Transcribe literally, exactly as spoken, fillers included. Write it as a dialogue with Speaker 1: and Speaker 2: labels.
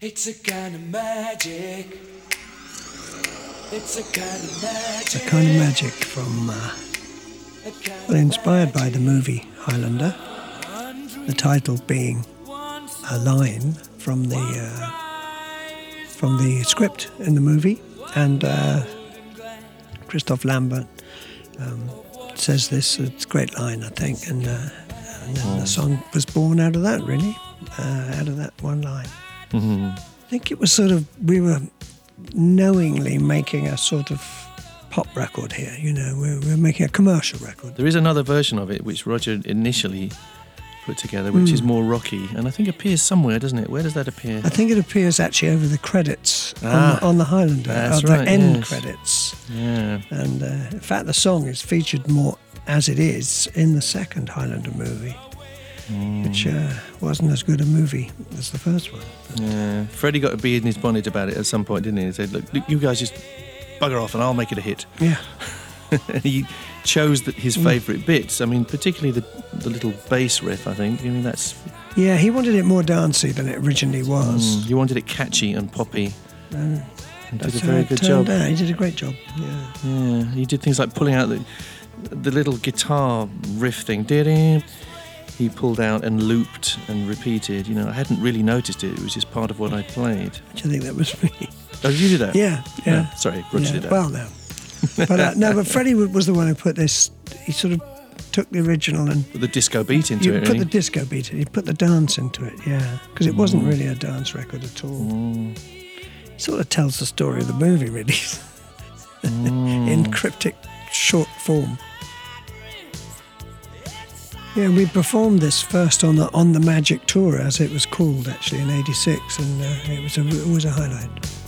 Speaker 1: It's a kind of magic. It's a kind of magic.
Speaker 2: A kind of magic from, uh, well, inspired by the movie Highlander. The title being a line from the uh, from the script in the movie, and uh, Christoph Lambert um, says this. It's a great line, I think, and, uh, and then the song was born out of that, really, uh, out of that one line.
Speaker 3: Mm-hmm.
Speaker 2: I think it was sort of, we were knowingly making a sort of pop record here, you know, we're, we're making a commercial record.
Speaker 3: There is another version of it which Roger initially put together, which mm. is more rocky, and I think appears somewhere, doesn't it? Where does that appear?
Speaker 2: I think it appears actually over the credits
Speaker 3: ah,
Speaker 2: on, the, on the Highlander,
Speaker 3: that's
Speaker 2: uh,
Speaker 3: right,
Speaker 2: the end
Speaker 3: yes.
Speaker 2: credits.
Speaker 3: Yeah.
Speaker 2: And uh, in fact, the song is featured more as it is in the second Highlander movie, mm. which uh, wasn't as good a movie as the first one.
Speaker 3: Yeah. Freddie got a bee in his bonnet about it at some point, didn't he? He said, look, look you guys just bugger off and I'll make it a hit.
Speaker 2: Yeah.
Speaker 3: And he chose the, his favourite bits. I mean, particularly the the little bass riff, I think. I mean, that's...
Speaker 2: Yeah, he wanted it more dancey than it originally was.
Speaker 3: Mm, he wanted it catchy and poppy.
Speaker 2: Uh,
Speaker 3: and did a
Speaker 2: that's
Speaker 3: very
Speaker 2: how it
Speaker 3: good
Speaker 2: turned
Speaker 3: job.
Speaker 2: out. He did a great job, yeah.
Speaker 3: Yeah, he did things like pulling out the, the little guitar riff thing. He pulled out and looped and repeated. You know, I hadn't really noticed it. It was just part of what I played.
Speaker 2: Do you think that was me?
Speaker 3: Oh, did you do that?
Speaker 2: Yeah, yeah.
Speaker 3: No, sorry, Roger
Speaker 2: yeah.
Speaker 3: did that.
Speaker 2: Well, no. But uh, no, but Freddie was the one who put this. He sort of took the original and
Speaker 3: put the disco beat into
Speaker 2: you
Speaker 3: it.
Speaker 2: put
Speaker 3: really.
Speaker 2: the disco beat in. He put the dance into it, yeah, because it wasn't really a dance record at all.
Speaker 3: Mm.
Speaker 2: It sort of tells the story of the movie, really,
Speaker 3: mm.
Speaker 2: in cryptic short form. Yeah, we performed this first on the on the Magic Tour, as it was called, actually in eighty-six, and uh, it was a, it was a highlight.